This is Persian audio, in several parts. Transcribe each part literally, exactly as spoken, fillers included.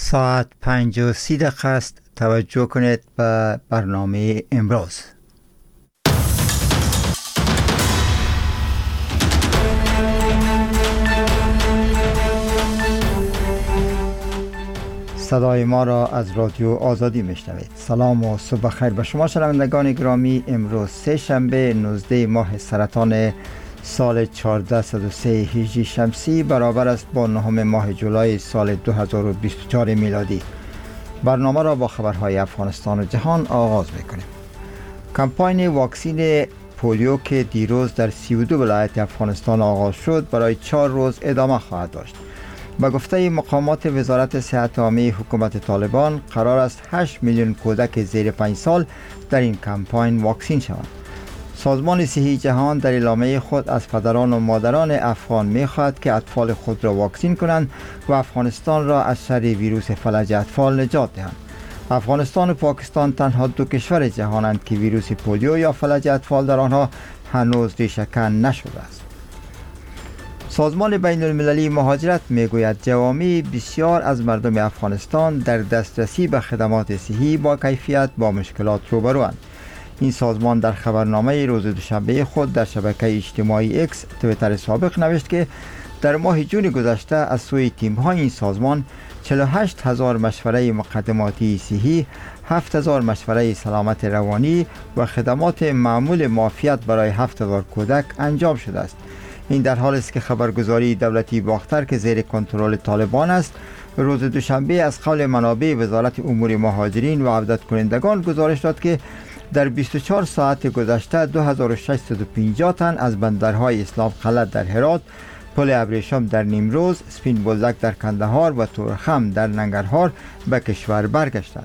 ساعت پنج و سی دقیقه است. توجه کنید به برنامه امروز. صدای ما را از رادیو آزادی میشنوید. سلام و صبح خیر به شما شنوندگان گرامی. امروز سه شنبه نوزده ماه سرطان سال چهارده صد و سه هجری شمسی برابر است با نهم ماه جولای سال دو هزار و بیست و چهار میلادی. برنامه را با خبرهای افغانستان و جهان آغاز میکنیم. کمپاین واکسین پولیو که دیروز در سی و دو ولایت افغانستان آغاز شد برای چهار روز ادامه خواهد داشت. به گفته مقامات وزارت صحت عامه حکومت طالبان قرار است هشت میلیون کودک زیر پنج سال در این کمپاین واکسین شوند. سازمان صحی جهان در اعلامیه خود از پدران و مادران افغان می‌خواهد که اطفال خود را واکسین کنند و افغانستان را از شر ویروس فلج اطفال نجات دهند. افغانستان و پاکستان تنها دو کشور جهانند که ویروس پولیو یا فلج اطفال در آنها هنوز ریشه‌کن نشده است. سازمان بین المللی مهاجرت میگوید جوامع بسیار از مردم افغانستان در دسترسی به خدمات صحی با کیفیت با مشکلات روبروند. این سازمان در خبرنامه روز دوشنبه خود در شبکه اجتماعی اکس توییتر سابق نوشت که در ماه جون گذشته از سوی تیم‌های این سازمان چهل و هشت هزار مشوره مقدماتی صحی، هفت هزار مشوره سلامت روانی و خدمات معمول معافیت برای هفت هزار کودک انجام شده است. این در حالی است که خبرگزاری دولتی باختر که زیر کنترل طالبان است روز دوشنبه از قول منابع وزارت امور مهاجرین و عودت کنندگان گزارش داد که در بیست و چهار ساعت گذشته دو هزار و ششصد و پنجاه تن از بندرهای اسلام قلعه در هرات، پل ابریشم در نیمروز، سپین بولدک در کندهار و تورخم در ننگرهار به کشور برگشتند.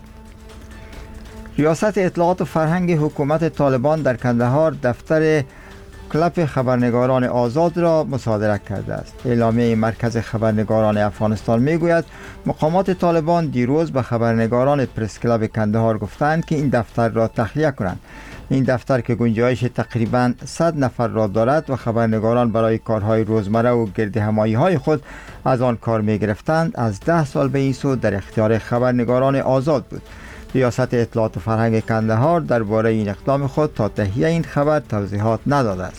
ریاست اطلاعات و فرهنگ حکومت طالبان در کندهار دفتر کلب خبرنگاران آزاد را مصادره کرده است. اعلامیه مرکز خبرنگاران افغانستان میگوید مقامات طالبان دیروز به خبرنگاران پرس کلب کندهار گفتند که این دفتر را تخلیه کنند. این دفتر که گنجایش تقریباً صد نفر را دارد و خبرنگاران برای کارهای روزمره و گردهمایی های خود از آن کار می گرفتند از ده سال به این سو در اختیار خبرنگاران آزاد بود. ریاست اطلاعات و فرهنگ کندهار درباره این اقدام خود تا تهیه این خبر توضیحات نداده است.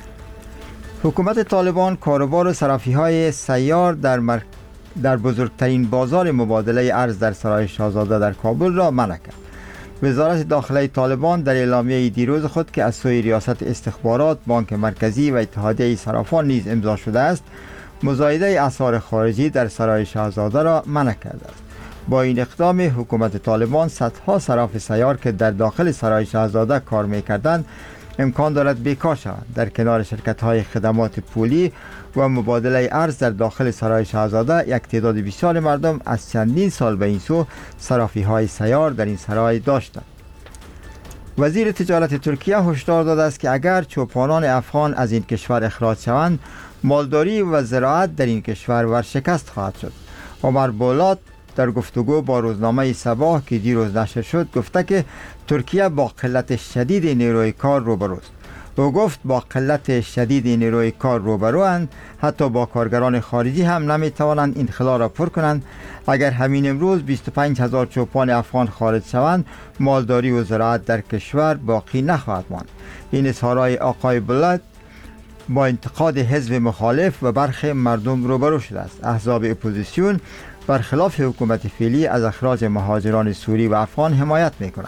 حکومت طالبان کاروبار و صرافی‌های سیار در مر... در بزرگترین بازار مبادله ارز در سرای شاهزاده در کابل را منع کرد. وزارت داخله طالبان در اعلامیه دیروز خود که از سوی ریاست استخبارات، بانک مرکزی و اتحادیه صرافان نیز امضا شده است، مزایده اسعار خارجی در سرای شاهزاده را منع کرده است. با این اقدام حکومت طالبان صدها صراف سیار که در داخل سرای شاهزاده کار می‌کردند امکان دارد بیکار شوند. در کنار شرکت‌های خدمات پولی و مبادله ارز در داخل سرای شاهزاده یک تعداد بسیار مردم از چندین سال به این سو صرافی‌های سیار در این سرای داشتند. وزیر تجارت ترکیه هشدار داده است که اگر چوپانان افغان از این کشور اخراج شوند مالداری و زراعت در این کشور ورشکست خواهد شد. عمر بولات در گفتگو با روزنامه صباح که دیروز نشر شد گفته که ترکیه با قلت شدید نیروی کار روبروست. او گفت با قلت شدید نیروی کار روبروند، حتی با کارگران خارجی هم نمیتوانند این خلا را پر کنند. اگر همین امروز بیست و پنج هزار چوپان افغان خارج شوند مالداری و زراعت در کشور باقی نخواهد ماند. این اظهارات آقای بولات با انتقاد حزب مخالف و برخی مردم روبرو شده است. احزاب اپوزیسیون برخلاف حکومت فعلی از اخراج مهاجران سوری و افغان حمایت می‌کنند.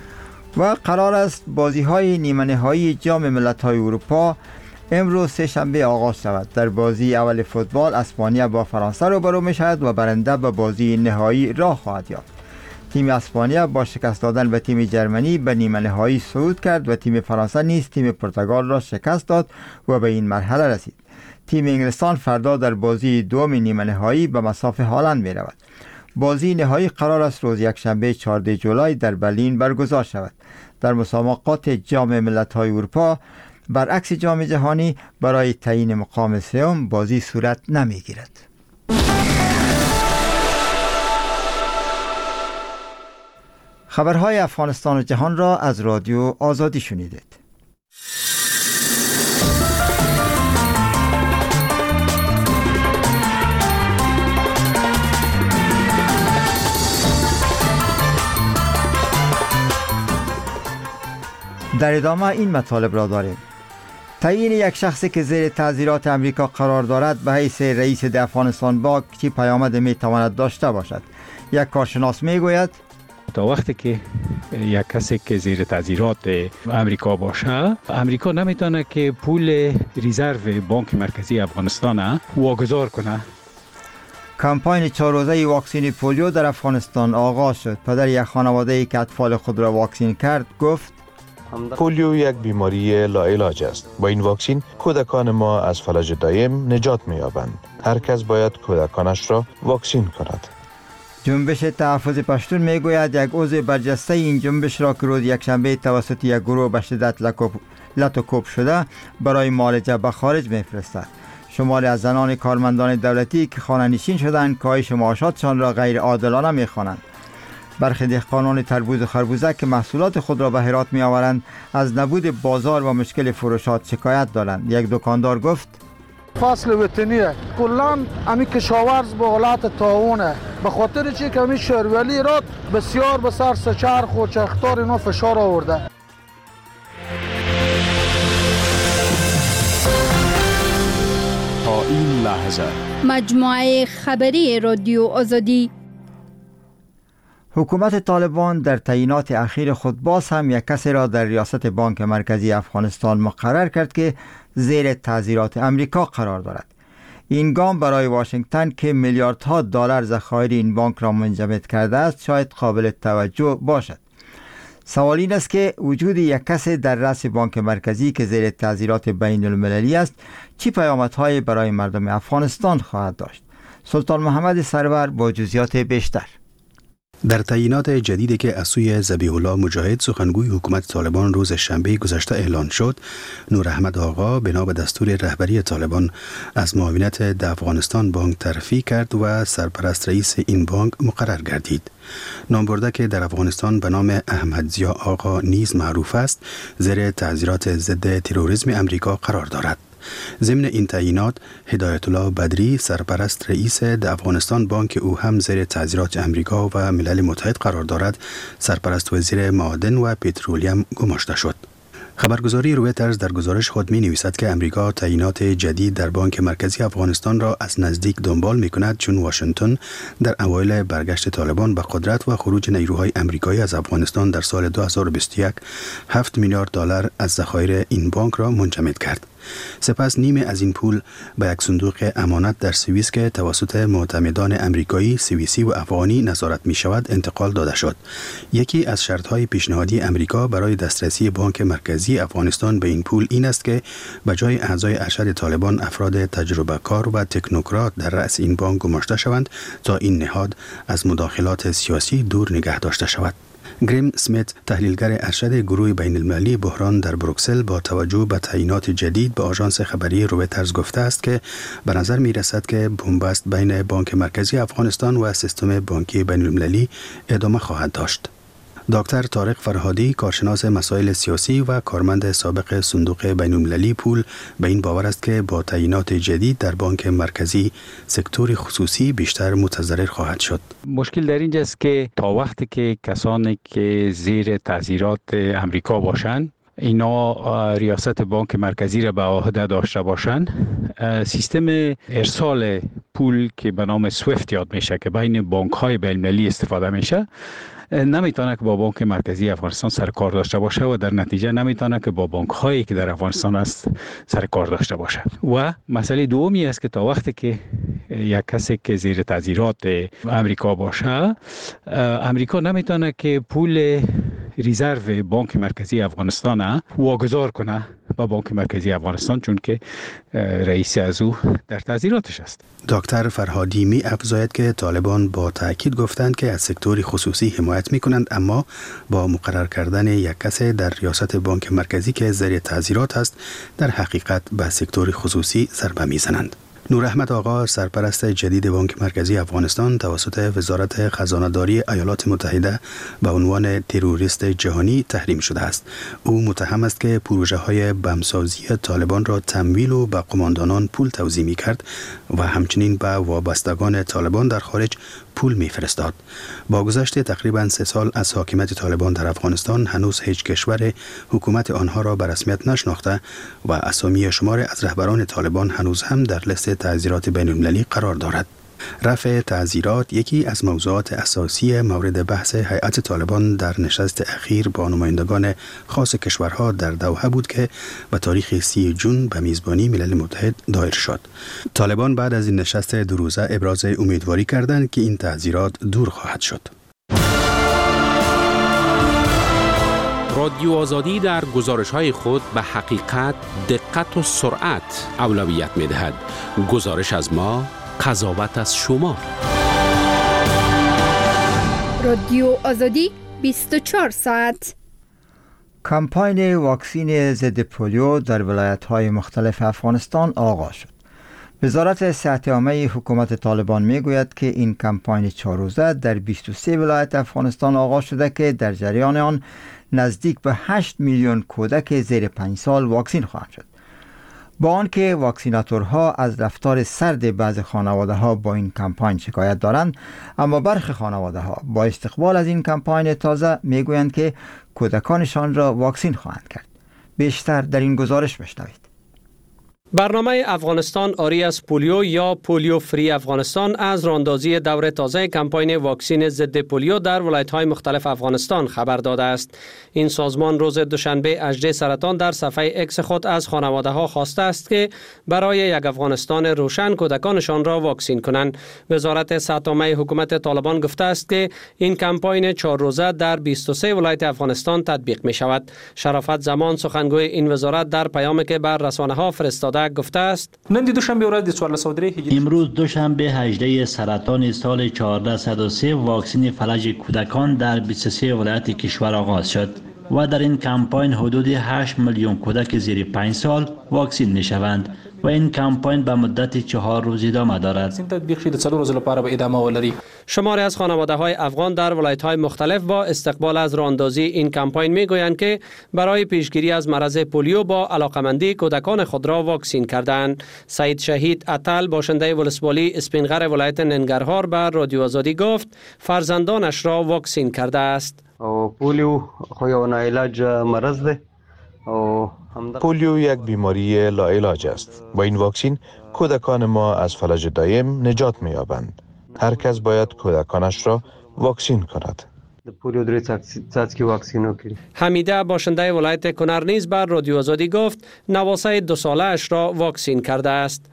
و قرار است بازی‌های نیمه نهایی جام ملت‌های اروپا امروز سه شنبه آغاز شود. در بازی اول فوتبال اسپانیا با فرانسه روبرو می‌شود و برنده به بازی نهایی راه خواهد یافت. تیم اسپانیا با شکست دادن به تیم جرمنی به نیمه نهایی صعود کرد و تیم فرانسه نیز تیم پرتغال را شکست داد و به این مرحله رسید. تیم انگلستان فردا در بازی دوم نیمه نهایی به مصاف هالند می رود. بازی نهایی قرار است روز یکشنبه چهارده جولای در برلین برگزار شود. در مسابقات جام ملت‌های اروپا برعکس جام جهانی برای تعیین مقام سوم بازی صورت نمی گیرد. خبرهای افغانستان و جهان را از رادیو آزادی شنیدید. در ادامه این مطالب را داریم. تعیین یک شخصی که زیر تعزیرات امریکا قرار دارد به حیث رئیس افغانستان بانک چه پیامد می تواند داشته باشد؟ یک کارشناس می گوید تا وقتی که یک کسی که زیر تعزیرات امریکا باشه، امریکا نمیتونه که پول رزرو بانک مرکزی افغانستان واگذار کنه. کمپاین چهار روزه واکسین پولیو در افغانستان آغاز شد. پدر یک خانواده‌ای که اطفال خود را واکسین کرد گفت پولیو یک بیماری لاعلاج است. با این واکسین کودکان ما از فلج دائم نجات می‌یابند. هر کس باید کودکانش را واکسین کند. جنبش تحفظ پشتون میگوید یک عضو برجسته این جنبش را که روز یکشنبه توسط یک گروه به شدت لط و کوب شده برای معالجه به خارج میفرستد. شماری از زنان کارمندان دولتی که خانه نشین شدند کاهش معاشاتشان را غیر عادلانه میخوانند. برخی دهقانان تربوز و خربوزه که محصولات خود را به هرات می آورند از نبود بازار و مشکل فروشات شکایت دارند. یک دکاندار گفت فصل وطنیه کلان امی کشاورز به حالت طاعونه، به خاطر چی که امی شهرولی را بسیار به سر سچرخ و چرختار اینا فشار آورده. تا این لحظه مجموعه خبری رادیو آزادی. حکومت طالبان در تعیینات اخیر خود باز هم یک کسی را در ریاست بانک مرکزی افغانستان مقرر کرد که زیر تعزیرات امریکا قرار دارد. این گام برای واشنگتن که میلیاردها دلار ذخایر این بانک را منجمد کرده است شاید قابل توجه باشد. سوال این است که وجود یک کسی در رأس بانک مرکزی که زیر تعزیرات بین المللی است چه پیامدهایی برای مردم افغانستان خواهد داشت؟ سلطان محمد سرور با جزئیات بیشتر. در تعیینات جدیدی که از سوی ذبیح الله مجاهد سخنگوی حکومت طالبان روز شنبه گذشته اعلان شد، نور احمد آقا بنا به دستور رهبری طالبان از معاونیت در افغانستان بانک ترفیع کرد و سرپرست رئیس این بانک مقرر گردید. نامبرده که در افغانستان به نام احمد ضیا آقا نیز معروف است، زیر تعزیرات ضد تروریسم امریکا قرار دارد. ضمن این تعیینات هدایت الله بدری سرپرست رئیس در افغانستان بانک او هم زیر تعزیرات امریکا و ملل متحد قرار دارد، سرپرست وزیر معادن و پترولیم گماشته شد. خبرگزاری رویترز در گزارش خود می نویسد که امریکا تعیینات جدید در بانک مرکزی افغانستان را از نزدیک دنبال می کند، چون واشنگتن در اوایل برگشت طالبان به قدرت و خروج نیروهای امریکایی از افغانستان در سال دو هزار و بیست و یک هفت میلیارد دلار از ذخایر این بانک را منجمد کرد. سپس نیمه از این پول به یک صندوق امانت در سوئیس که توسط معتمدان امریکایی، سوئیسی و افغانی نظارت می شود انتقال داده شد. یکی از شرطهای پیشنهادی امریکا برای دسترسی بانک مرکزی افغانستان به این پول این است که به جای اعضای ارشد طالبان افراد تجربه کار و تکنوکرات در رأس این بانک گماشته شوند تا این نهاد از مداخلات سیاسی دور نگه داشته شود. گریم سمیت، تحلیلگر ارشد گروه بین المللی بحران در بروکسل، با توجه به تعیینات جدید به آژانس خبری رویترز گفته است که به نظر می رسد که بنبست بین بانک مرکزی افغانستان و سیستم بانکی بین المللی ادامه خواهد داشت. دکتر طارق فرهادی، کارشناس مسائل سیاسی و کارمند سابق صندوق بین المللی پول، به این باور است که با تعیینات جدید در بانک مرکزی سکتور خصوصی بیشتر متضرر خواهد شد. مشکل در اینجاست که تا وقتی که کسانی که زیر تعزیرات امریکا باشند اینا ریاست بانک مرکزی را به عهده داشته باشند، سیستم ارسال پول که به نام سویفت یاد میشه که بین بانک های بین المللی استفاده میشه نمیتونه که با بانک مرکزی افغانستان سر کار داشته باشه و در نتیجه نمیتونه که با بانک هایی که در افغانستان است سر کار داشته باشه. و مسئله دومی است که تا وقتی که یک کسی که زیر تعزیرات امریکا باشه، امریکا نمیتونه که پول رزرو بانک مرکزی افغانستان واگذار کنه با بانک مرکزی افغانستان، چون که رئیس از او در تعزیراتش است. دکتر فرهادی می افزاید که طالبان با تأکید گفتند که از سکتور خصوصی حمایت می کنند، اما با مقرر کردن یک کس در ریاست بانک مرکزی که زیر تعزیرات است در حقیقت به سکتور خصوصی ضربه می زنند. نور احمد آقا، سرپرست جدید بانک مرکزی افغانستان، توسط وزارت خزانه‌داری ایالات متحده به عنوان تروریست جهانی تحریم شده است. او متهم است که پروژه های بمسازی طالبان را تمویل و به قماندانان پول توزیع می کرد و همچنین به وابستگان طالبان در خارج پول میفرستاد. با گذشت تقریبا سه سال از حاکمیت طالبان در افغانستان هنوز هیچ کشور حکومت آنها را به رسمیت نشناخته و اسامی شمار از رهبران طالبان هنوز هم در لیست تعزیرات بین المللی قرار دارد. رفع تعزیرات یکی از موضوعات اساسی مورد بحث هیئت طالبان در نشست اخیر با نمایندگان خاص کشورها در دوحه بود که به تاریخ سی جون به میزبانی ملل متحد دایر شد. طالبان بعد از این نشست دو روزه ابراز امیدواری کردند که این تعزیرات دور خواهد شد. رادیو آزادی در گزارش‌های خود به حقیقت، دقت و سرعت اولویت می‌دهد. گزارش از ما، قضاوت از شما. رادیو آزادی بیست و چهار ساعت. کمپاین واکسین ضد پولیو در ولایت‌های مختلف افغانستان آغاز شد. وزارت صحت عامه حکومت طالبان میگوید که این کمپاین چهار روزه در بیست و سه ولایت افغانستان آغاز شده که در جریان آن نزدیک به هشت میلیون کودک زیر پنج سال واکسین خواهند شد. با آنکه واکسیناتورها از رفتار سرد بعض خانواده‌ها با این کمپاین شکایت دارند، اما برخی خانواده‌ها با استقبال از این کمپاین تازه میگویند که کودکانشان را واکسین خواهند کرد. بیشتر در این گزارش بشنوید. برنامه افغانستان آری از پولیو یا پولیو فری افغانستان از راندازی دور تازه کمپاین واکسین ضد پولیو در ولایت‌های مختلف افغانستان خبر داده است. این سازمان روز دوشنبه اژده سرطان در صفحه اکس خود از خانواده‌ها خواسته است که برای یک افغانستان روشن کودکانشان را واکسین کنند. وزارت صحت عامه حکومت طالبان گفته است که این کمپاین چهار روزه در بیست و سه ولایت افغانستان تطبیق می شود. شرافت زمان سخنگوی این وزارت در پیامی که بر رسانه‌ها فرستاده گفته است: امروز دوشنبه هجده سرطان سال چهارده صد و سه واکسین فلج کودکان در بیست و سه ولایت کشور آغاز شد و در این کمپاین حدود هشت میلیون کودک زیر پنج سال واکسین می شوند و این کمپاین به مدت چهار روز ادامه دارد. شماری از خانواده‌های افغان در ولایت‌های مختلف با استقبال از راندازی این کمپاین می‌گویند که برای پیشگیری از مرض پولیو با علاقمندی کودکان خود را واکسین کردند. سعید شهید اتل باشنده ولسوالی اسپینغر ولایت ننگرهار بر رادیو آزادی گفت فرزندانش را واکسین کرده است. پولیو خو یو ناعلاج مرض ده. پولیو یک بیماری لاعلاج است. با این واکسین کودکان ما از فلج دایم نجات می‌یابند. هر کس باید کودکانش را واکسین کند. حمیده باشنده ولایت کنر نیز بر رادیو آزادی گفت نواسه دو ساله اش را واکسین کرده است.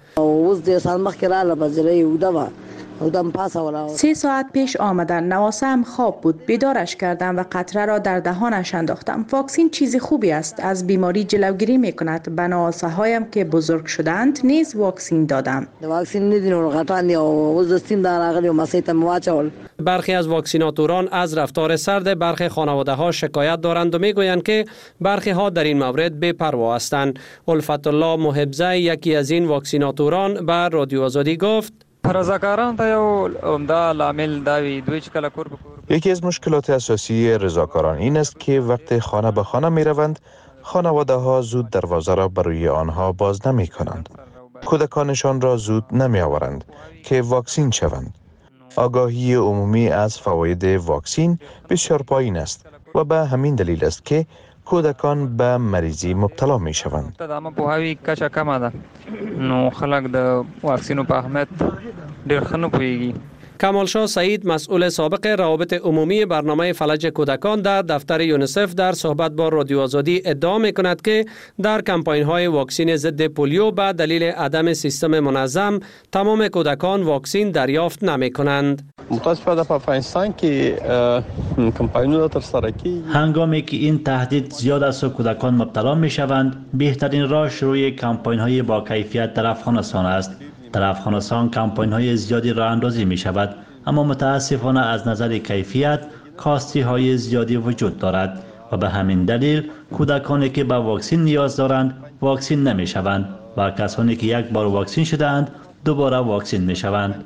سه ساعت پیش آمدن، نواسم خواب بود، بیدارش کردم و قطره را در دهانش انداختم. واکسین چیز خوبی است، از بیماری جلوگیری می کند. به نواسه هایم که بزرگ شدند نیز واکسین دادم. برخی از واکسیناتوران از رفتار سرد برخی خانواده ها شکایت دارند و می گویند که برخی ها در این مورد بے پروا هستند. الفت الله محبزه یکی از این واکسیناتوران بر رادیو آزادی گفت یکی از مشکلات اساسی رضاکاران این است که وقتی خانه به خانه می روند خانواده ها زود دروازه را بروی آنها باز نمی کنند. کودکانشان را زود نمی آورند که واکسین شوند. آگاهی عمومی از فواید واکسین بسیار پایین است و به همین دلیل است که کودکان به مریضی مبتلا می شوند. کمالشاه سعید مسئول سابق روابط عمومی برنامه فلج کودکان در دفتر یونیسف در صحبت با رادیو آزادی ادعا می کند که در کمپاین های واکسین ضد پولیو به دلیل عدم سیستم منظم تمام کودکان واکسین دریافت نمی کنند. متاسفانه په افغانستان کې کمپاینونه ترسره کیږي. هنگامی که این تهدید زیاد است و کودکان مبتلا می شوند، بهترین راه شروع کمپاین های با کیفیت در افغانستان است. در افغانستان کمپاین های زیادی راه اندازی می شود، اما متاسفانه از نظر کیفیت کاستی های زیادی وجود دارد و به همین دلیل کودکانی که به واکسین نیاز دارند واکسین نمی شوند و کسانی که یک بار واکسین شدند دوباره واکسین می شوند.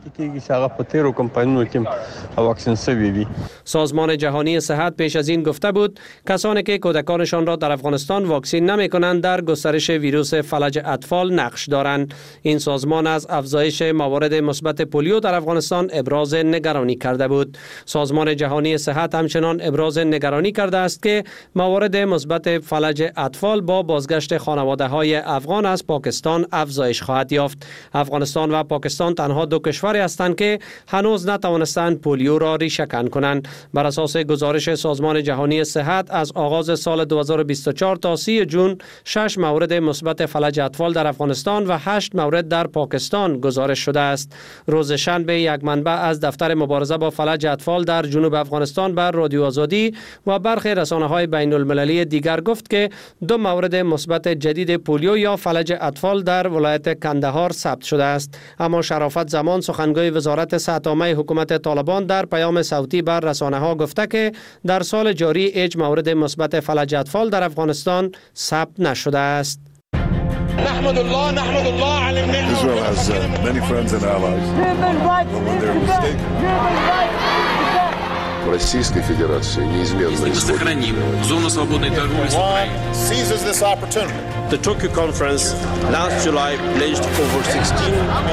سازمان جهانی صحت پیش از این گفته بود کسانی که کودکانشان را در افغانستان واکسین نمی کنند در گسترش ویروس فلج اطفال نقش دارند. این سازمان از افزایش موارد مثبت پولیو در افغانستان ابراز نگرانی کرده بود. سازمان جهانی صحت همچنان ابراز نگرانی کرده است که موارد مثبت فلج اطفال با بازگشت خانواده های افغان از پاکستان افزایش خواهد یافت. افغانستان و پاکستان تنها دو کشوری هستند که هنوز نتوانستند پولیو را ریشه‌کن کنند. بر اساس گزارش سازمان جهانی صحت از آغاز سال دو هزار و بیست و چهار تا سی جون شش مورد مثبت فلج اطفال در افغانستان و هشت مورد در پاکستان گزارش شده است. روز شنبه یک منبع از دفتر مبارزه با فلج اطفال در جنوب افغانستان بر رادیو آزادی و برخی رسانه‌های بین المللی دیگر گفت که دو مورد مثبت جدید پولیو یا فلج اطفال در ولایت کندهار ثبت شده است. اما شرافت زمان سخنگوی وزارت صحت عامه حکومت طالبان در پیام صوتی بر رسانه‌ها گفته که در سال جاری هیچ مورد مثبت فلج اطفال در افغانستان ثبت نشده است. نحمد الله نحمد الله على النعمة. Israel has uh, many friends and allies. When they're mistaken. Российской Федерации неизменно сохраним зону свободной торговли с Украиной. Seizes this opportunity. The Tokyo conference last July pledged over sixteen.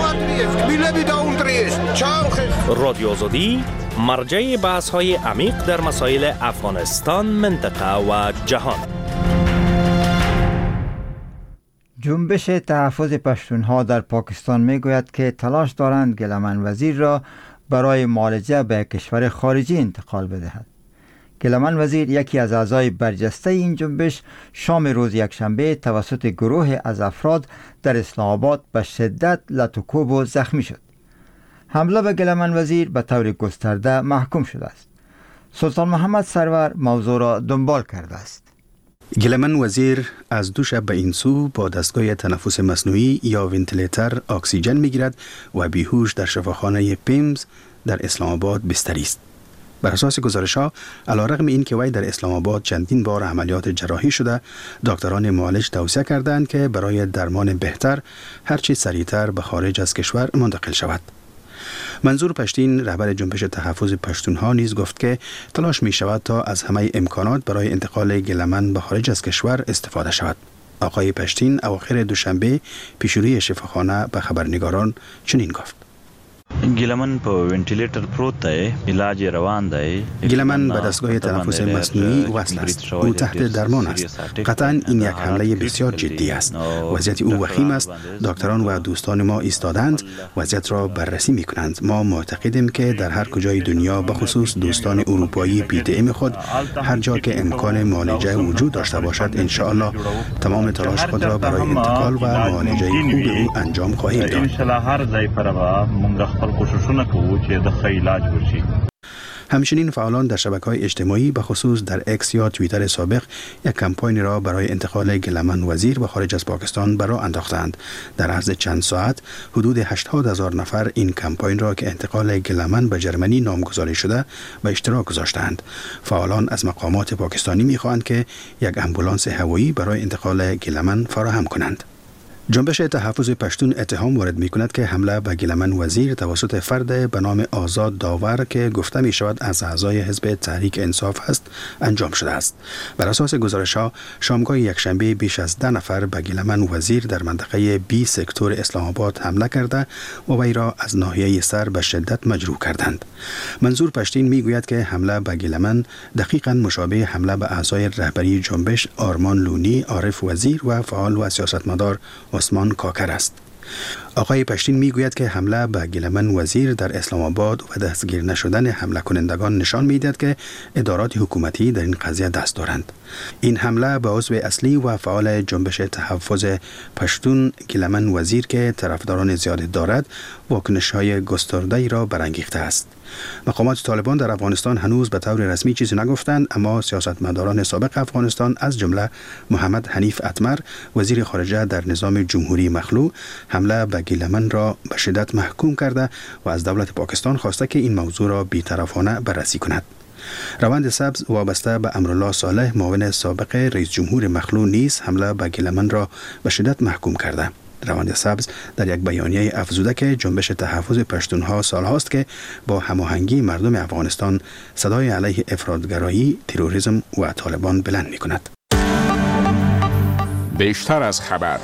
رادیو آزادی مرجع بحث‌های عمیق در مسائل افغانستان، منطقه و جهان. جنبش تحفظ پشتونها در پاکستان میگوید که تلاش دارند گلمن وزیر را برای معالجه به کشور خارجی انتقال بدهد. گلمن وزیر یکی از اعضای برجسته این جنبش شام روز یکشنبه توسط گروه از افراد در اسلام آباد به شدت لطوکوب و زخمی شد. حمله به گلمن وزیر به طور گسترده محکوم شده است. سلطان محمد سرور موضوع را دنبال کرده است. گلمن وزیر از دو شب به این سو با دستگاه تنفس مصنوعی یا ونتیلیتر اکسیژن میگیرد و بیهوش در شفاخانه پیمز در اسلام آباد بستری است. بر اساس گزارش‌ها علیرغم اینکه وی در اسلام آباد چندین بار عملیات جراحی شده، دکتران معالج توصیه کردند که برای درمان بهتر هرچی سریعتر به خارج از کشور منتقل شود. منظور پشتین رهبر جنبش تحفظ پشتونها نیز گفت که تلاش می شود تا از همه امکانات برای انتقال گلمن به خارج از کشور استفاده شود. آقای پشتین اواخر دوشنبه پیشروی شفاخانه به خبرنگاران چنین گفت: گلمن په ونتیلیتر پروت دی، علاج روان دی. گلمن به دستگاه تنفس مصنوعی وصل است. او تحت درمان است. قطعا این یک حمله بسیار جدی است. وضعیت او وخیم است. دکتران و دوستان ما ایستادند، وضعیت را بررسی می کنند. ما معتقدیم که در هر کجای دنیا، به خصوص دوستان اروپایی پی دی ام خود، هر جا که امکان معالجه وجود داشته باشد، ان شاء الله تمام تلاش خود را برای انتقال و معالجه خوب او انجام خواهیم داد. کوششونه کوو چې د ښه علاج وشي. همچنین فعالان در شبکه‌های اجتماعی به خصوص در اکس یا توییتر سابق یک کمپاین را برای انتقال گلمن وزیر به خارج از پاکستان به راه انداختند. در عرض چند ساعت حدود هشتاد هزار نفر این کمپاین را که انتقال گلمن به جرمنی نامگذاری شده به اشتراک گذاشتند. فعالان از مقامات پاکستانی می‌خواهند که یک آمبولانس هوایی برای انتقال گلمن فراهم کنند. جنبش تحفظ پشتون اتهام وارد می کند که حمله به گلمن وزیر توسط فرد به نام آزاد داور که گفته می شود از اعضای حزب تحریک انصاف است انجام شده است. بر اساس گزارش ها شامگاه یکشنبه بیش از ده نفر به گلمن وزیر در منطقه بی سکتور اسلام آباد حمله کرده و وی را از ناحیه سر به شدت مجروح کردند. منظور پشتین می گوید که حمله به گلمن دقیقاً مشابه حمله به اعضای رهبری جنبش آرمان لونی، عارف وزیر و فعال و سیاستمدار عثمان کاکر است. آقای پشتین میگوید که حمله به گلمن وزیر در اسلام آباد و دستگیر نشدن حمله کنندگان نشان میدهد که ادارات حکومتی در این قضیه دست دارند. این حمله به عضو اصلی و فعال جنبش تحفظ پشتون گلمن وزیر که طرفداران زیادی دارد، واکنش‌های گسترده‌ای را برانگیخته است. مقامات طالبان در افغانستان هنوز به طور رسمی چیزی نگفتند، اما سیاستمداران سابق افغانستان از جمله محمد حنیف اتمر وزیر خارجه در نظام جمهوری مخلوع حمله به گلمن را به شدت محکوم کرده و از دولت پاکستان خواسته که این موضوع را بی‌طرفانه بررسی کند. روند سبز وابسته به امرالله صالح معاون سابق رئیس جمهور مخلوع نیز حمله به گلمن را به شدت محکوم کرده. روند سبز در یک بیانیه افزوده که جنبش تحفظ پشتونها سالهاست که با هماهنگی مردم افغانستان صدای علیه افراطگرایی، تروریسم و طالبان بلند می کند. بیشتر از خبر.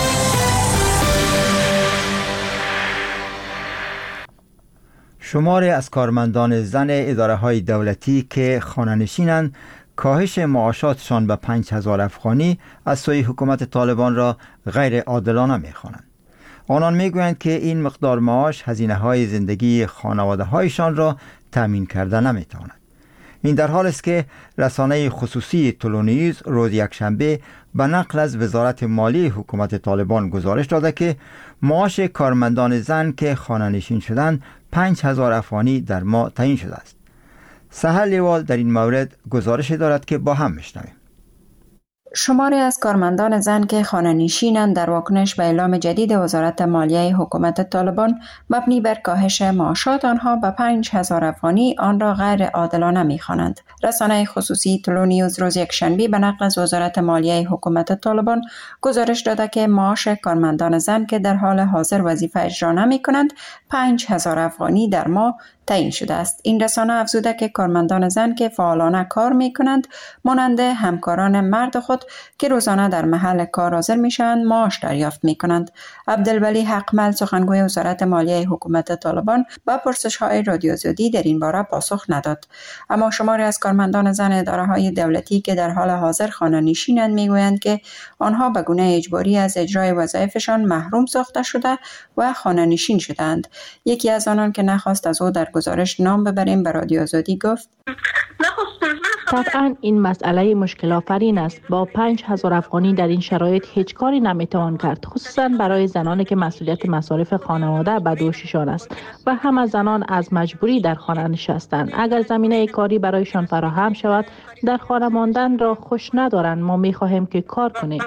شماری از کارمندان زن اداره های دولتی که خانه‌نشینند کاهش معاشاتشان به پنج هزار افغانی از سوی حکومت طالبان را غیر عادلانه می خوانند. آنان می گویند که این مقدار معاش هزینه های زندگی خانواده هایشان را تامین کرده نمی تواند. این در حال است که رسانه خصوصی تلونیوز روز یکشنبه به نقل از وزارت مالی حکومت طالبان گزارش داده که معاش کارمندان زن که خانه‌نشین شدند پنج هزار افغانی در ماه تعیین شده است. سهر لیوال در این مورد گزارش دارد که با هم میشنویم. شماری از کارمندان زن که خانه‌نشینند در واکنش به اعلام جدید وزارت مالیه حکومت طالبان مبنی بر کاهش معاشات آنها به پنج هزار افغانی آن را غیر عادلانه می‌خوانند. رسانه خصوصی تلونیوز روز یکشنبه به نقل از وزارت مالیه حکومت طالبان گزارش داده که معاش کارمندان زن که در حال حاضر وظیفه اجرا نمی‌کنند پنج هزار افغانی در ماه تعیین شده است. این رسانه افزوده که کارمندان زن که فعالانه کار می کنند مانند همکاران مرد خود که روزانه در محل کار حاضر می شوند معاش دریافت می کنند. عبدالولی حقمل سخنگوی وزارت مالیه حکومت طالبان با پرسش های رادیو آزادی در این باره پاسخ نداد. اما شماری از کارمندان زن اداره های دولتی که در حال حاضر خانه نشینند می گویند که آنها به گونه اجباری از اجرای وظایفشان محروم ساخته شده و خانه نشین شدند. یکی از آنان که نخواست از او در گزارش نام ببریم به رادیو آزادی گفت طبعا این مسئله مشکل آفرین است. با پنج هزار افغانی در این شرایط هیچ کاری نمیتوان کرد، خصوصا برای زنانی که مسئولیت مصارف خانواده به دوششان است و همه زنان از مجبوری در خانه نشستند. اگر زمینه کاری برایشان فراهم شود در خانه ماندن را خوش ندارند. ما میخواهیم که کار کنیم.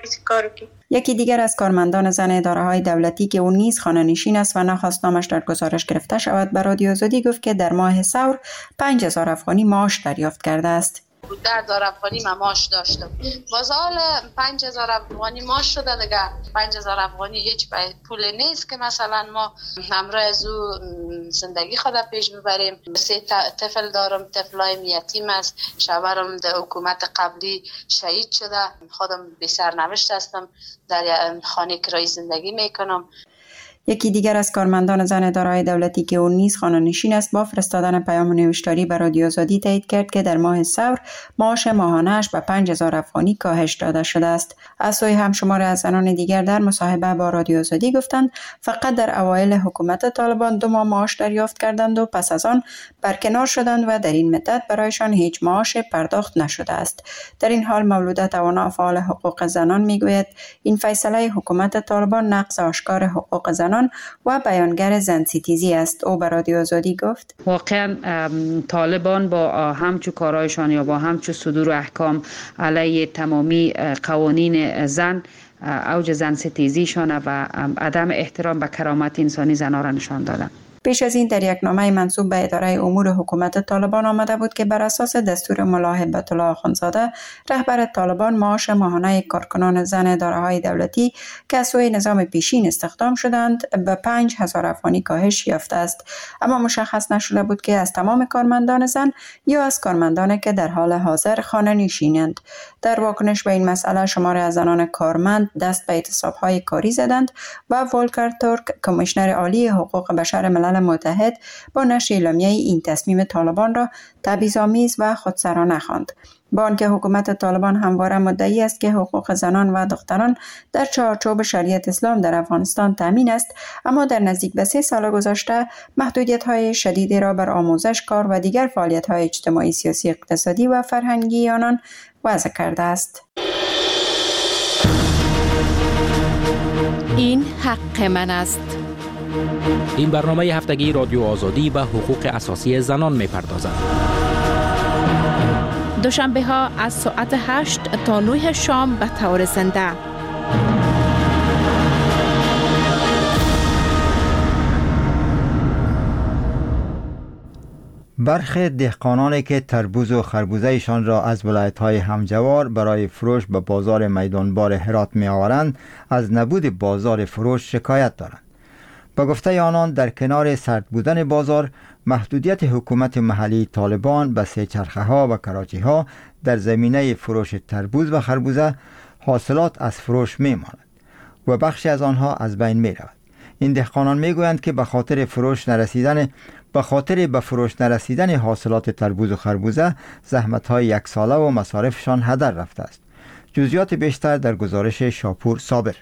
یکی دیگر از کارمندان زن اداره های دولتی که او نیز خانه نشین است و نخواست نامش در گزارش گرفته شود به رادیو آزادی گفت که در ماه ثور پنج هزار افغانی معاش دریافت کرده است. در هزار افغانی من معاش داشتم. باز حال پنج هزار افغانی معاش شده دیگه. پنج هزار افغانی هیچ پول نیست که مثلا ما همراه از او زندگی خود پیش ببریم. سه طفل دارم، طفلایم یتیم است. شوهرم در حکومت قبلی شهید شده. خودم بی سرنوشت هستم. در خانه کرای زندگی میکنم. یکی دیگر از کارمندان زن اداره دولتی که او نیز خانه نشین است با فرستادن پیام نوشتاری به رادیو آزادی تایید کرد که در ماه ثور معاش ماهانه‌اش به پنج هزار افغانی کاهش داده شده است. از سوی هم شماری از زنان دیگر در مصاحبه با رادیو آزادی گفتند فقط در اوایل حکومت طالبان دو ماه معاش دریافت کردند و پس از آن برکنار شدند و در این مدت برایشان هیچ معاش پرداخت نشده است. در این حال مولوده توانا فعال حقوق زنان میگوید این فیصله حکومت طالبان نقض آشکار حقوق زنان و بیانگر زن ستیزی است. او به رادیو آزادی گفت واقعا طالبان با همچو کارایشان یا با همچو صدور احکام علیه تمامی قوانین زن اوج زن ستیزیشان و عدم احترام به کرامت انسانی زنها را نشان دادند. پیش از این در یک نامه منسوب به اداره امور حکومت طالبان آمده بود که بر اساس دستور ملا هبت الله آخوندزاده رهبر طالبان معاش ماهانه کارکنان زن اداره های دولتی که از سوی نظام پیشین استخدام شدند به پنج هزار افغانی کاهش یافته است. اما مشخص نشده بود که از تمام کارمندان زن یا از کارمندانی که در حال حاضر خانه نشینند. در واکنش به این مسئله شماری از زنان کارمند دست به اعتصاب‌های کاری زدند و والکر تورک کمیشنر عالی حقوق بشر ملل متحد با نشر اعلامیه این تصمیم طالبان را تبعیض‌آمیز و خودسرانه خواند. با آنکه حکومت طالبان همواره مدعی است که حقوق زنان و دختران در چارچوب شریعت اسلام در افغانستان تامین است، اما در نزدیک به سه سال گذشته محدودیت‌های شدیدی را بر آموزش، کار و دیگر فعالیت‌های اجتماعی، سیاسی، اقتصادی و فرهنگی آنان وضع کرده است. این حق من است. این برنامه هفتگی رادیو آزادی به حقوق اساسی زنان می‌پردازد. دوشنبه ها از ساعت هشت تا نه شام به طور زنده. برخی دهقانانی که تربوز و خربوزهشان را از ولایت‌های همجوار برای فروش به بازار میدانبار هرات می‌آورند، از نبود بازار فروش شکایت دارند. با گفته آنان در کنار سرد بودن بازار، محدودیت حکومت محلی طالبان به سه چرخه ها و کراچی ها در زمینه فروش تربوز و خربوزه، حاصلات از فروش می‌ماند و بخشی از آنها از بین می‌رود. این دهقانان میگویند که به خاطر فروش نرسیدن به خاطر به فروش نرسیدن حاصلات تربوز و خربوزه، زحمت‌های یک ساله و مصارفشان هدر رفته است. جزئیات بیشتر در گزارش شاپور صابر.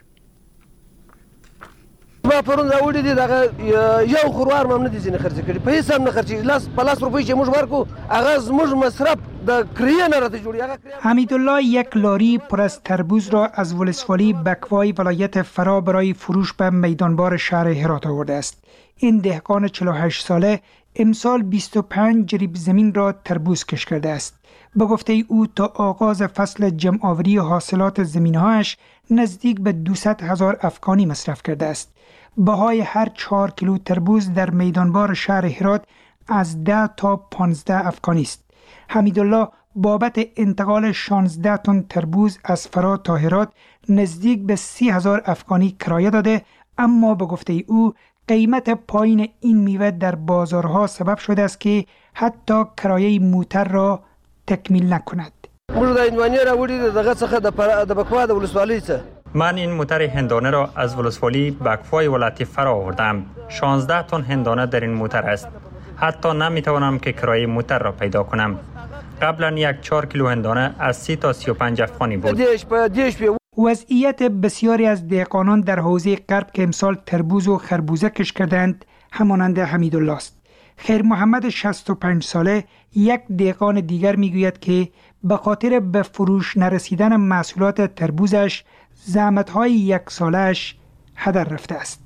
ما پرون راوړي دي دغه یو خروار مم نه دي ځنه خرڅ کړي، په هیڅ هم نه خرڅي، لاس په لاس روپۍ چې موږ ورکو هغه زموږ مصرف د کریه نه راته جوړي. حمیدالله یک لاری پر از تربوز را از ولسوالی بکوای ولایت فرا برای فروش به میدانبار شهر هرات آورده است. این دهقان چهل و هشت ساله امسال بیست و پنج جریب زمین را تربوز کش کرده است. به گفته او تا آغاز فصل جمع‌آوری حاصلات زمینهایش نزدیک به دویست هزار افغانی مصرف کرده است. بهای هر چهار کیلو تربوز در میدانبار شهر هرات از ده تا پانزده افغانی است. حمیدالله بابت انتقال شانزده تن تربوز از فرا تا هرات نزدیک به سی هزار افغانی کرایه داده، اما به گفته او قیمت پایین این میوه در بازارها سبب شده است که حتی کرایه موتر را تکمیل نکند. من این موتر هندانه را از ولسوالی بکوای ولایت فرا آوردم. شانزده تن هندانه در این موتر است. حتی نمیتوانم که کرایه موتر را پیدا کنم. قبلا یک چهار کیلو هندانه از سی تا سی و پنج افغانی بود. وضعیت بسیاری از دهقانان در حوزه غرب که امسال تربوز و خربوزه کش کردند همانند حمیدالله است. خیر محمد شصت و پنج ساله یک دهقان دیگر میگوید که به خاطر به فروش نرسیدن محصولات تربوزش زحمت‌های یک سالش هدر رفته است.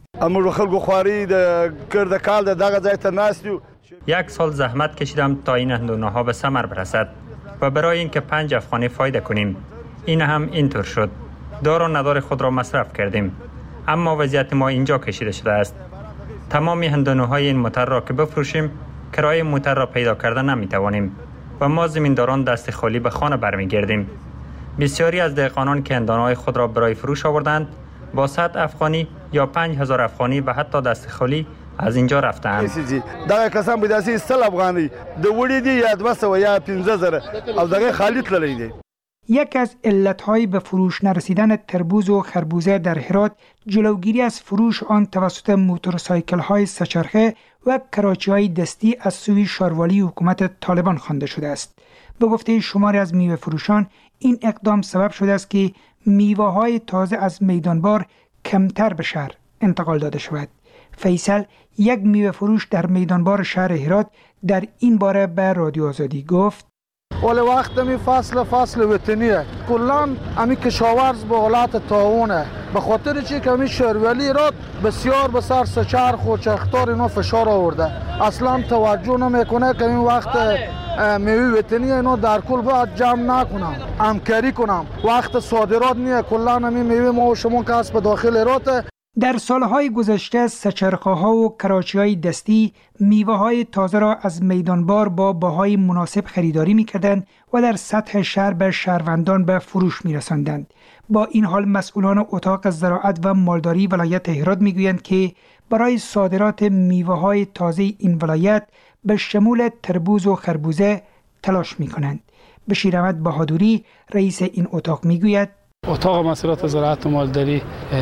یک سال زحمت کشیدم تا این هندونه ها به ثمر برسد و برای اینکه پنج افغانی فایده کنیم. این هم اینطور شد. دار و ندار خود را مصرف کردیم، اما وضعیت ما اینجا کشیده شده است. تمام هندونه های این موتر را که بفروشیم کرایه موتر را پیدا کردن نمیتوانیم و ما زمینداران دست خالی به خانه برمیگردیم. بسیاری از دهقانان که هندانه های خود را برای فروش آوردند با صد افغانی یا پنج هزار افغانی و حتی دست خالی از اینجا رفتند. دغه کسان به داسې سل افغانی د وړي دي یا دویست یا پنځه زره او دغه خالی تللی دي. یک از علتهای به فروش نرسیدن تربوز و خربوزه در هرات جلوگیری از فروش آن توسط موتورسایکل های سه‌چرخه و کراچی های دستی از سوی شاروالی حکومت طالبان خوانده شده است. به گفته شماری از میوه فروشان این اقدام سبب شده است که میوه های تازه از میدانبار کمتر به شهر انتقال داده شود. فیصل یک میوه فروش در میدانبار شهر هرات در این باره به رادیو آزادی گفت: ولی وقت می فصل فصل وطنیه کلان امی کشاورز به حالت طاعونه، به خاطر چی که امی شهرولی را بسیار به سر سچرخ و چرختار اینا فشار آورده، اصلا توجه نمیکنه که این وقت میوه وطنی اینا در کل باید جمع نکنم، همکاری کنم. وقت صادرات نیه، کلان امی میوه ما و شما که هست به داخل هراته. در سالهای گذشته سه‌چرخه ها و کراچی های دستی میوه های تازه را از میدانبار با بهای مناسب خریداری می کردند و در سطح شهر به شهروندان به فروش می رساندند. با این حال مسئولان اتاق زراعت و مالداری ولایت هرات می گویند که برای صادرات میوه های تازه این ولایت به شمول تربوز و خربوزه تلاش می کنند. بشیر احمد بهادری رئیس این اتاق می گوید: اتاق محصولات زراعت و مالداری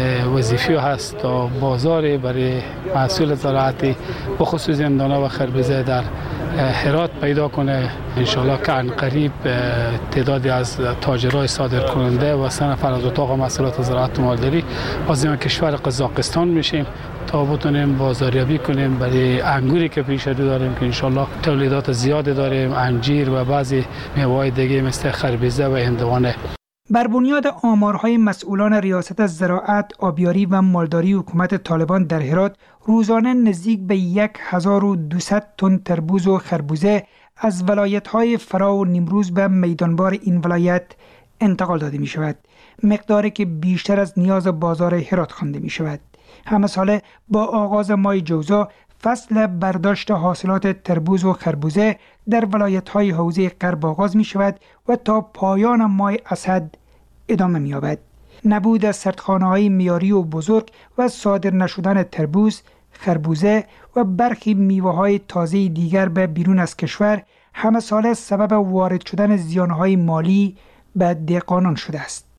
وظیفه هست تا بازار برای محصول زراعتی به خصوص هندانه و خربوزه در هرات پیدا کنه. انشالله که عن قریب تعدادی از تاجرای صادر کننده و سه نفر از اتاق محصولات زراعت و مالداری عازم کشور قزاقستان میشیم تا بتونیم بازاریابی کنیم برای انگوری که پیش رو داریم که انشالله تولیدات زیادی داریم، انجیر و بعضی میوه‌های دیگه مثل خربوزه و هندوانه. بر بنیاد آمارهای مسئولان ریاست زراعت، آبیاری و مالداری حکومت طالبان در هرات روزانه نزدیک به یک هزار و دویست تن تربوز و خربوزه از ولایت‌های فرا و نیمروز به میدانبار این ولایت انتقال داده می شود، مقداری که بیشتر از نیاز بازار هرات خوانده می شود. همه ساله با آغاز ماه جوزا فصل برداشت حاصلات تربوز و خربوزه در ولایت‌های حوزه غرب آغاز می شود و تا پایان ماه اسد ادامه می یابد. نبود سردخانه‌های معیاری و بزرگ و صادر نشدن تربوز، خربوزه و برخی میوه‌های تازه دیگر به بیرون از کشور همه ساله سبب وارد شدن زیان‌های مالی به دهقانان شده است.